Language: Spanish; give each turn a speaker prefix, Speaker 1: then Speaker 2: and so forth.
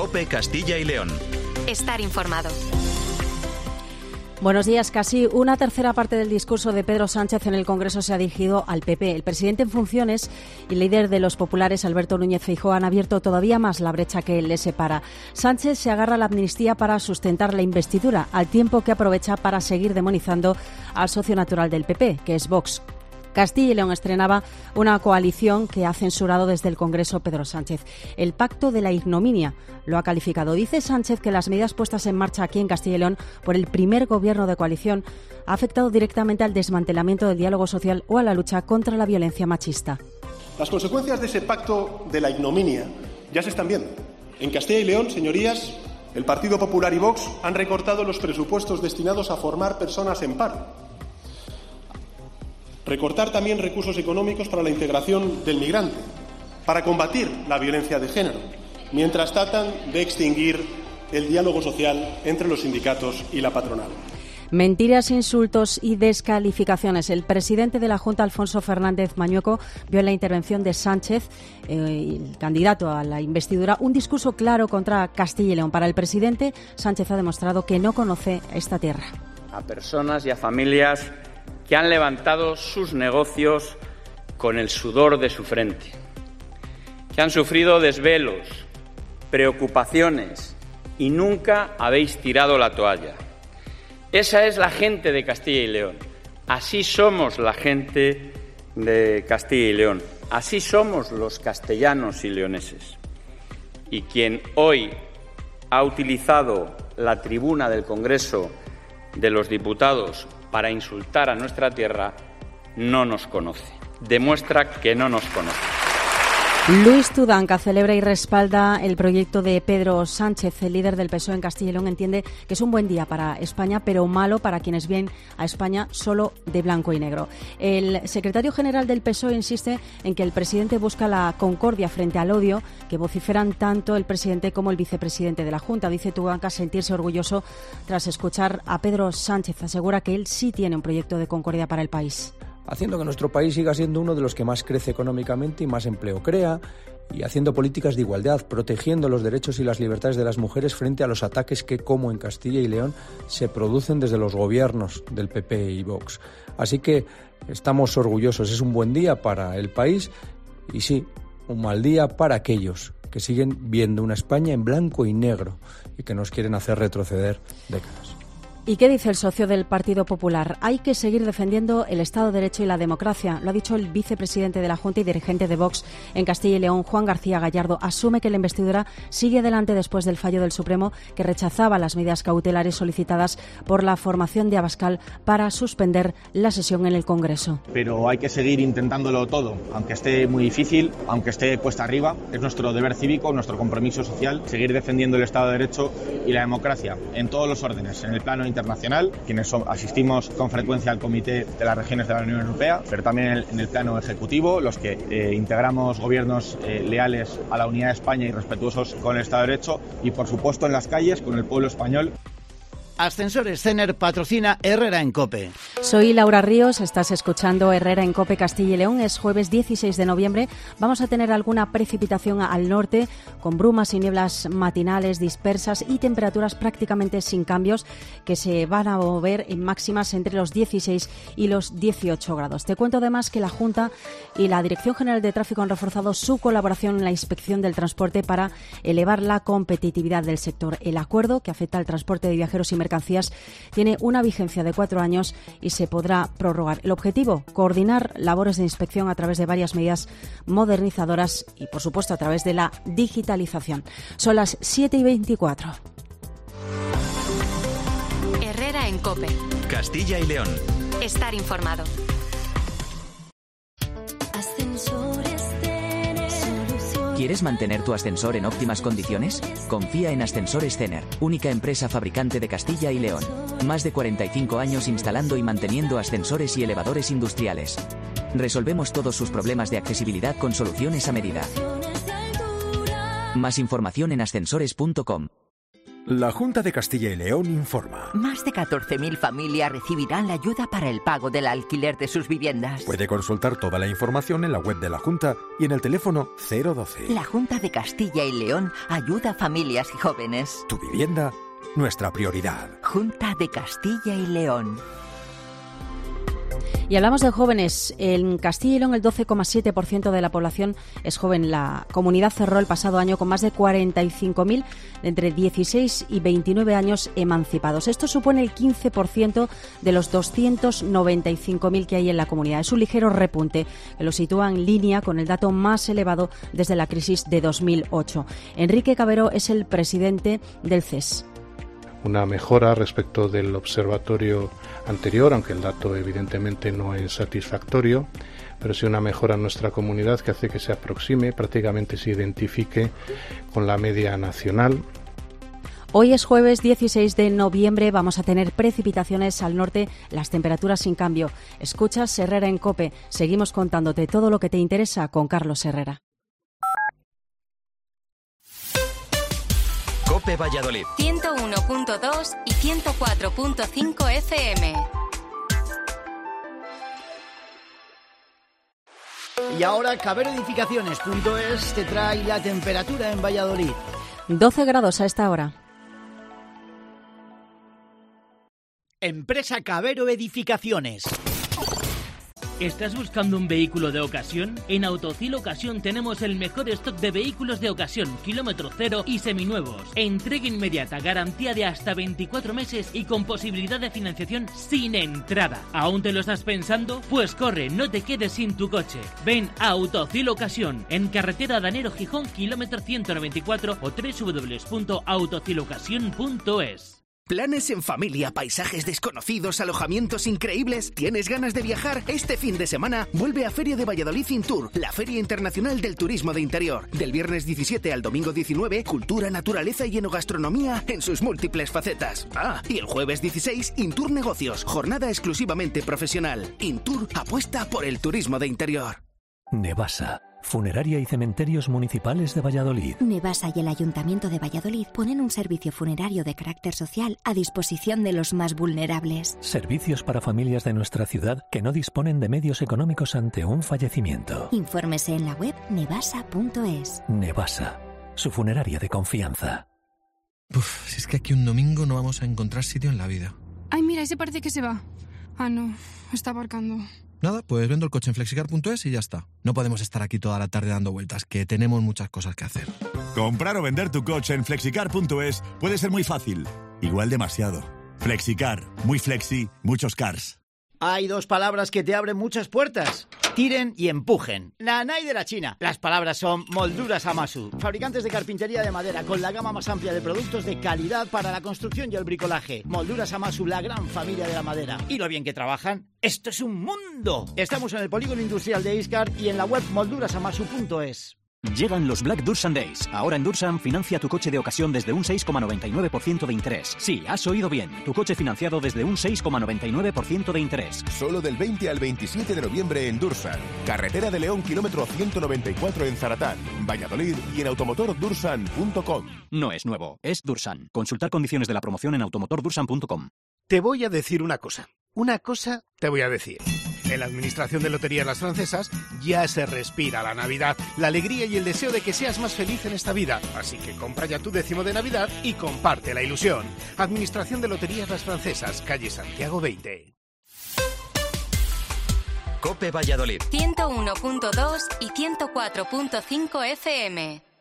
Speaker 1: COPE Castilla y León.
Speaker 2: Estar informado.
Speaker 3: Buenos días. Casi una tercera parte del discurso de Pedro Sánchez en el Congreso se ha dirigido al PP. El presidente en funciones y líder de los populares, Alberto Núñez Feijóo, han abierto todavía más la brecha que les separa. Sánchez se agarra a la amnistía para sustentar la investidura, al tiempo que aprovecha para seguir demonizando al socio natural del PP, que es Vox. Castilla y León estrenaba una coalición que ha censurado desde el Congreso Pedro Sánchez. El pacto de la ignominia lo ha calificado. Dice Sánchez que las medidas puestas en marcha aquí en Castilla y León por el primer gobierno de coalición ha afectado directamente al desmantelamiento del diálogo social o a la lucha contra la violencia machista.
Speaker 4: Las consecuencias de ese pacto de la ignominia ya se están viendo. En Castilla y León, señorías, el Partido Popular y Vox han recortado los presupuestos destinados a formar personas en paro. Recortar también recursos económicos para la integración del migrante, para combatir la violencia de género, mientras tratan de extinguir el diálogo social entre los sindicatos y la patronal.
Speaker 3: Mentiras, insultos y descalificaciones. El presidente de la Junta, Alfonso Fernández Mañueco, vio en la intervención de Sánchez, el candidato a la investidura, un discurso claro contra Castilla y León. Para el presidente, Sánchez ha demostrado que no conoce esta tierra.
Speaker 5: A personas y a familias que han levantado sus negocios con el sudor de su frente, que han sufrido desvelos, preocupaciones y nunca habéis tirado la toalla. Esa es la gente de Castilla y León. Así somos la gente de Castilla y León. Así somos los castellanos y leoneses. Y quien hoy ha utilizado la tribuna del Congreso de los Diputados para insultar a nuestra tierra, no nos conoce. Demuestra que no nos conoce.
Speaker 3: Luis Tudanca celebra y respalda el proyecto de Pedro Sánchez. El líder del PSOE en Castilla y León entiende que es un buen día para España, pero malo para quienes ven a España solo de blanco y negro. El secretario general del PSOE insiste en que el presidente busca la concordia frente al odio que vociferan tanto el presidente como el vicepresidente de la Junta. Dice Tudanca sentirse orgulloso tras escuchar a Pedro Sánchez. Asegura que él sí tiene un proyecto de concordia para el país,
Speaker 6: haciendo que nuestro país siga siendo uno de los que más crece económicamente y más empleo crea, y haciendo políticas de igualdad, protegiendo los derechos y las libertades de las mujeres frente a los ataques que, como en Castilla y León, se producen desde los gobiernos del PP y Vox. Así que estamos orgullosos, es un buen día para el país y sí, un mal día para aquellos que siguen viendo una España en blanco y negro y que nos quieren hacer retroceder décadas.
Speaker 3: ¿Y qué dice el socio del Partido Popular? Hay que seguir defendiendo el Estado de Derecho y la democracia. Lo ha dicho el vicepresidente de la Junta y dirigente de Vox en Castilla y León, Juan García Gallardo. Asume que la investidura sigue adelante después del fallo del Supremo, que rechazaba las medidas cautelares solicitadas por la formación de Abascal para suspender la sesión en el Congreso.
Speaker 7: Pero hay que seguir intentándolo todo, aunque esté muy difícil, aunque esté cuesta arriba. Es nuestro deber cívico, nuestro compromiso social, seguir defendiendo el Estado de Derecho y la democracia en todos los órdenes, en el plano internacional, quienes asistimos con frecuencia al Comité de las Regiones de la Unión Europea, pero también en el plano ejecutivo, los que integramos gobiernos leales a la unidad de España y respetuosos con el Estado de Derecho, y por supuesto en las calles con el pueblo español.
Speaker 8: Ascensores Cener patrocina Herrera en COPE.
Speaker 3: Soy Laura Ríos, estás escuchando Herrera en COPE Castilla y León. Es jueves 16 de noviembre. Vamos a tener alguna precipitación al norte, con brumas y nieblas matinales dispersas y temperaturas prácticamente sin cambios, que se van a mover en máximas entre los 16 y los 18 grados. Te cuento además que la Junta y la Dirección General de Tráfico han reforzado su colaboración en la inspección del transporte para elevar la competitividad del sector. El acuerdo, que afecta al transporte de viajeros y mercancías, tiene una vigencia de 4 años y se podrá prorrogar. El objetivo, coordinar labores de inspección a través de varias medidas modernizadoras y, por supuesto, a través de la digitalización. Son las 7:24.
Speaker 2: Herrera en COPE.
Speaker 1: Castilla y León.
Speaker 2: Estar informado.
Speaker 9: ¿Quieres mantener tu ascensor en óptimas condiciones? Confía en Ascensores Cener, única empresa fabricante de Castilla y León. Más de 45 años instalando y manteniendo ascensores y elevadores industriales. Resolvemos todos sus problemas de accesibilidad con soluciones a medida. Más información en ascensores.com.
Speaker 10: La Junta de Castilla y León informa.
Speaker 11: Más de 14.000 familias recibirán la ayuda para el pago del alquiler de sus viviendas.
Speaker 10: Puede consultar toda la información en la web de la Junta y en el teléfono 012.
Speaker 11: La Junta de Castilla y León ayuda a familias y jóvenes.
Speaker 10: Tu vivienda, nuestra prioridad.
Speaker 11: Junta de Castilla y León.
Speaker 3: Y hablamos de jóvenes. En Castilla y León el 12,7% de la población es joven. La comunidad cerró el pasado año con más de 45.000 de entre 16 y 29 años emancipados. Esto supone el 15% de los 295.000 que hay en la comunidad. Es un ligero repunte que lo sitúa en línea con el dato más elevado desde la crisis de 2008. Enrique Cabero es el presidente del CES.
Speaker 12: Una mejora respecto del observatorio anterior, aunque el dato evidentemente no es satisfactorio, pero sí una mejora en nuestra comunidad que hace que se aproxime, prácticamente se identifique con la media nacional.
Speaker 3: Hoy es jueves 16 de noviembre, vamos a tener precipitaciones al norte, las temperaturas sin cambio. Escuchas Herrera en COPE, seguimos contándote todo lo que te interesa con Carlos Herrera.
Speaker 1: COPE Valladolid
Speaker 2: 101.2 y 104.5 FM.
Speaker 8: Y ahora caberoedificaciones.es te trae la temperatura en Valladolid.
Speaker 3: 12 grados a esta hora.
Speaker 8: Empresa Cabero Edificaciones.
Speaker 13: ¿Estás buscando un vehículo de ocasión? En Autocil Ocasión tenemos el mejor stock de vehículos de ocasión, kilómetro cero y seminuevos. Entrega inmediata, garantía de hasta 24 meses y con posibilidad de financiación sin entrada. ¿Aún te lo estás pensando? Pues corre, no te quedes sin tu coche. Ven a Autocil Ocasión, en carretera Danero Gijón, kilómetro 194 o www.autocilocasión.es.
Speaker 14: ¿Planes en familia, paisajes desconocidos, alojamientos increíbles? ¿Tienes ganas de viajar? Este fin de semana vuelve a Feria de Valladolid Intour, la Feria Internacional del Turismo de Interior. Del viernes 17 al domingo 19, cultura, naturaleza y enogastronomía en sus múltiples facetas. Y el jueves 16, Intour Negocios, jornada exclusivamente profesional. Intour apuesta por el turismo de interior.
Speaker 15: Nevasa, Funeraria y Cementerios Municipales de Valladolid.
Speaker 16: Nevasa y el Ayuntamiento de Valladolid ponen un servicio funerario de carácter social a disposición de los más vulnerables.
Speaker 15: Servicios para familias de nuestra ciudad que no disponen de medios económicos ante un fallecimiento.
Speaker 16: Infórmese en la web nevasa.es.
Speaker 15: Nevasa, su funeraria de confianza.
Speaker 17: Si es que aquí un domingo no vamos a encontrar sitio en la vida.
Speaker 18: Ay, mira, ese parece que se va. Ah, no, está aparcando.
Speaker 17: Nada, pues vendo el coche en flexicar.es y ya está. No podemos estar aquí toda la tarde dando vueltas, que tenemos muchas cosas que hacer.
Speaker 19: Comprar o vender tu coche en flexicar.es puede ser muy fácil, igual demasiado. Flexicar, muy flexi, muchos cars.
Speaker 8: Hay dos palabras que te abren muchas puertas. Tiren y empujen. Nanay de la China. Las palabras son Molduras Amasu, fabricantes de carpintería de madera con la gama más amplia de productos de calidad para la construcción y el bricolaje. Molduras Amasu, la gran familia de la madera. ¿Y lo bien que trabajan? ¡Esto es un mundo! Estamos en el polígono industrial de Iscar y en la web moldurasamasu.es.
Speaker 20: Llegan los Black Dursan Days. Ahora en Dursan financia tu coche de ocasión desde un 6,99% de interés. Sí, has oído bien. Tu coche financiado desde un 6,99% de interés.
Speaker 21: Solo del 20 al 27 de noviembre en Dursan. Carretera de León, kilómetro 194 en Zaratán, Valladolid y en automotordursan.com.
Speaker 20: No es nuevo, es Dursan. Consultar condiciones de la promoción en automotordursan.com.
Speaker 22: Te voy a decir una cosa. Una cosa te voy a decir. En la Administración de Loterías Las Francesas ya se respira la Navidad, la alegría y el deseo de que seas más feliz en esta vida. Así que compra ya tu décimo de Navidad y comparte la ilusión. Administración de Loterías Las Francesas, calle Santiago 20.
Speaker 1: COPE Valladolid
Speaker 2: 101.2 y 104.5 FM.